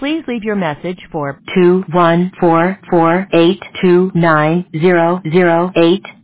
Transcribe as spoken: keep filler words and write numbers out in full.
Please leave your message for two one four four eight two nine zero zero eight.